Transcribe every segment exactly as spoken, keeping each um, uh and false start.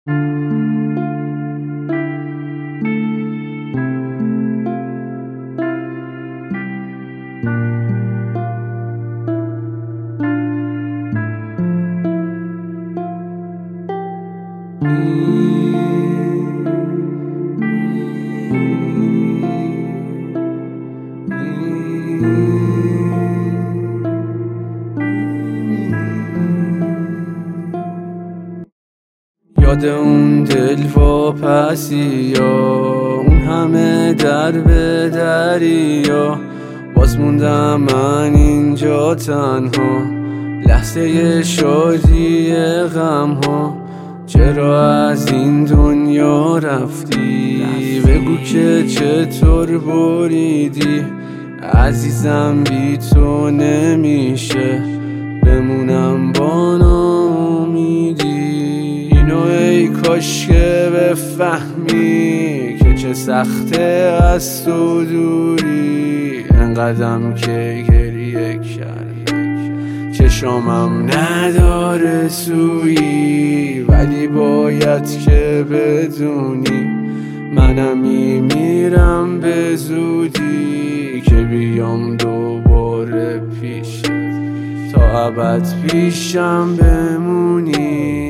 یاد اون دل واپسی یا اون همه در به دریا، باز موندم من اینجا تنها، لحظه شادی غم ها. چرا از این دنیا رفتی؟ بگو که چطور بریدی؟ عزیزم بی تو نمیشه بمونم با ناامیدی. اینو ای کاش که بفهمی که چه سخته از تو دوری، انقدرم که گریه کردی چشامم نداره سویی، ولی باید که بدونی منم میمیرم به زودی، که بیام دوباره پیش تا ابد پیشم بمونی.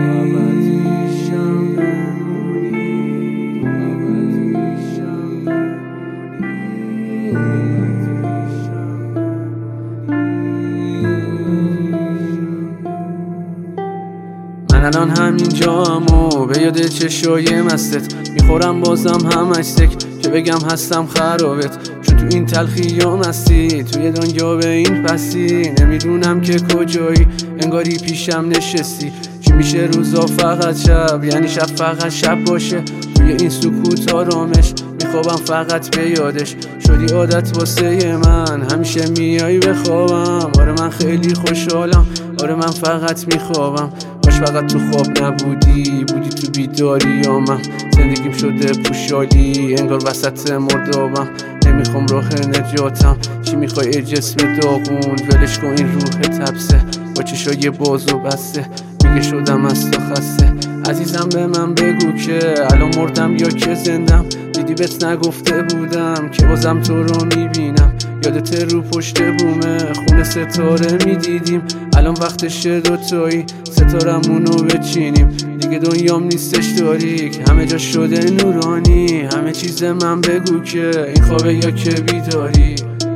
من الان همینجام و به یاد چشای مستت میخورم بازم همش سک که بگم هستم خرابت، چون تو این تلخیام هستی توی دنیا به این پسی. نمیدونم که کجایی، انگاری پیشم نشستی. چی میشه روزا فقط شب، یعنی شب فقط شب باشه. توی این سکوت آرامش میخوابم فقط به یادش، شدی عادت واسه من همیشه میای بخوابم. آره من خیلی خوشحالم، آره من فقط میخوابم. کاش فقط تو خواب نبودی، بودی تو بیداریامم. زندگیم شده پوشالی انگار وسط مردابم. نمیخوام راه نجاتم، چی میخوای ای جسم داغون؟ ولش کن این روح تبسه با چشای باز و بسته، میگه شدم از تو خسته. عزیزم به من بگو که الان مردم یا که زندم؟ دیدی بهت نگفته بودم که بازم تو رو میبینم. یادت رو پشت بومه خونه ستاره میدیدیم، الان وقتشه دوتایی ستارمونو بچینیم. دیگه دنیام نیستش تاریک، همه جا شده نورانی. همه چیز من بگو که این خوابه یا که بیداری،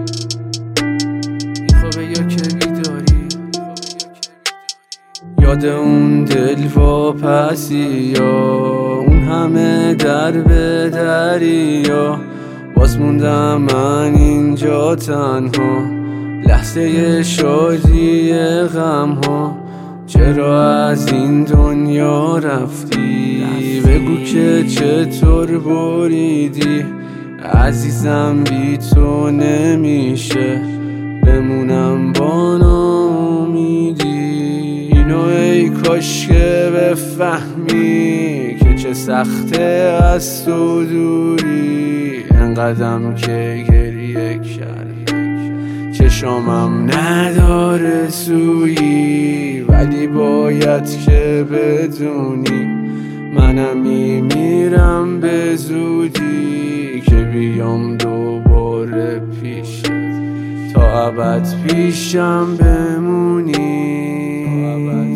این خوابه یا که بیداری. یاد اون دل واپسی یا اون همه در به دریا، باز موندم من اینجا تنها، لحظه شادی غم ها. چرا از این دنیا رفتی؟ بگو که چطور بریدی؟ عزیزم بی تو نمیشه بمونم با ناامیدی. اینو ای کاش که بفهمی که چه سخته از تو دوری، انقدرم که گریه کردی چشامم نداره سویی، ولی باید که بدونی منم میمیرم به زودی، که بیام دوباره پیش تا ابد پیشم بمونی.